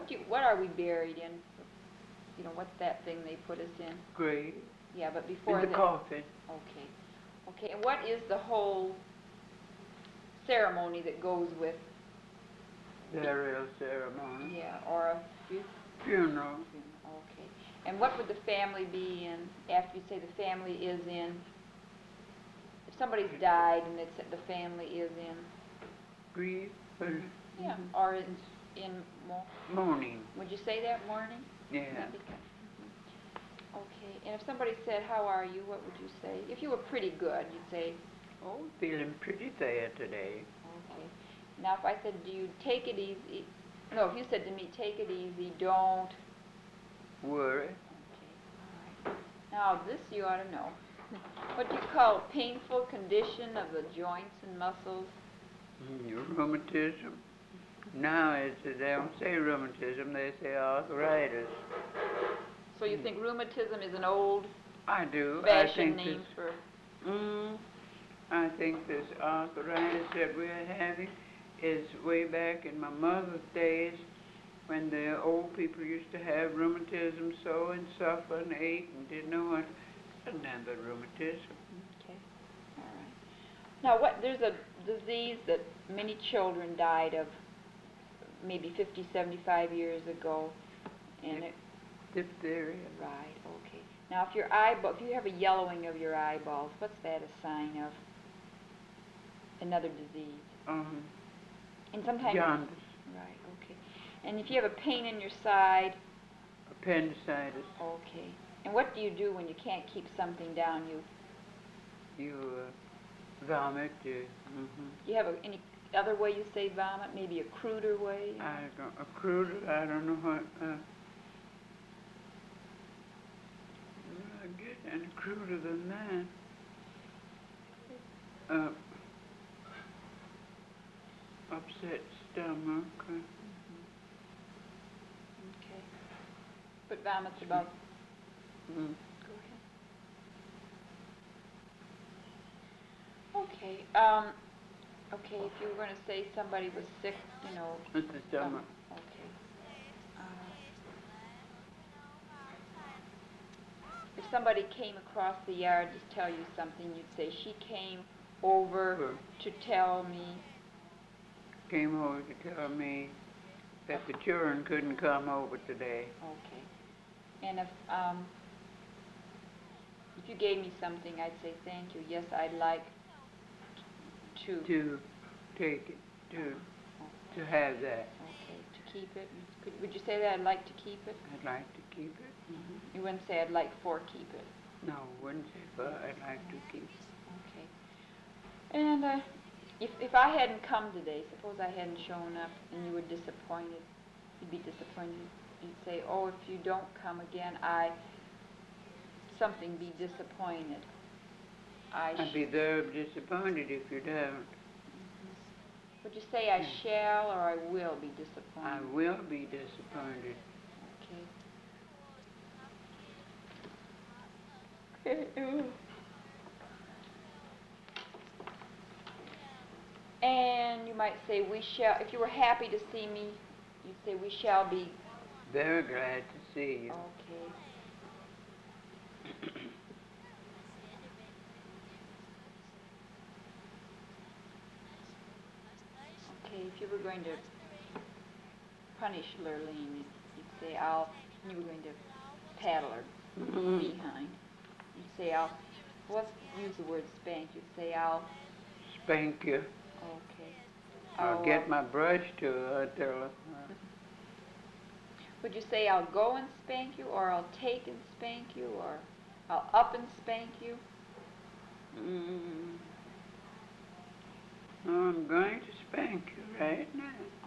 what are we buried in? You know, what's that thing they put us in? Grave. Yeah, but before In the coffin. Okay. Okay, and what is the whole ceremony that goes with? Burial ceremony. Yeah, or a funeral. Okay. And what would the family be in after you say the family is in? If somebody's died and it's the family is in? Grief. Yeah, or in mourning. Would you say that, mourning? Yeah. Okay, and if somebody said, how are you, what would you say? If you were pretty good, you'd say, oh, feeling pretty sad today. Okay. Now if I said, do you take it easy? No, if you said to me, take it easy, don't worry. Okay, all right. Now this you ought to know. What do you call painful condition of the joints and muscles? Rheumatism. Now they don't say rheumatism, they say arthritis. So you think rheumatism is an old I do. fashioned name for... I think this arthritis that we're having is way back in my mother's days when the old people used to have rheumatism so and suffer and ache and didn't know what. Doesn't have the rheumatism. Okay, all right. Now there's a disease that many children died of maybe 50, 75 years ago, and diphtheria. Right, okay. Now if you have a yellowing of your eyeballs, what's that a sign of? Another disease. And sometimes... Jaundice. Right, okay. And if you have a pain in your side? Appendicitis. Okay. And what do you do when you can't keep something down? You vomit. Do you have any other way you say vomit? Maybe a cruder way? A cruder? I don't know what. I get any cruder than that. Upset stomach. Okay. But vomit's about... Go ahead. Okay. Okay, if you were going to say somebody was sick, you know... It's the stomach. Okay. If somebody came across the yard to tell you something, you'd say, she came over to tell me... Came over to tell me that the children couldn't come over today. Okay. And if you gave me something, I'd say thank you. Yes, I'd like to take it, to have that. Okay, to keep it. Would you say that I'd like to keep it? I'd like to keep it. You wouldn't say I'd like for keep it? No, I wouldn't say for I'd like to keep it. Okay. And if I hadn't come today, suppose I hadn't shown up and you were disappointed, you'd be disappointed. You'd say, oh, if you don't come again, something be disappointed. I'd be very disappointed if you don't. Would you say I shall or I will be disappointed? I will be disappointed. Okay. And you might say, we shall, if you were happy to see me, you'd say, we shall be... Very glad to see you. Okay. Okay, if you were going to punish Lurleen, you'd say, you were going to paddle her behind. You'd say, let's use the word spank. You'd say, I'll... Spank you. Okay. I'll get my brush to her, tell her. Would you say I'll go and spank you, or I'll take and spank you, or I'll up and spank you? I'm going to spank you right now.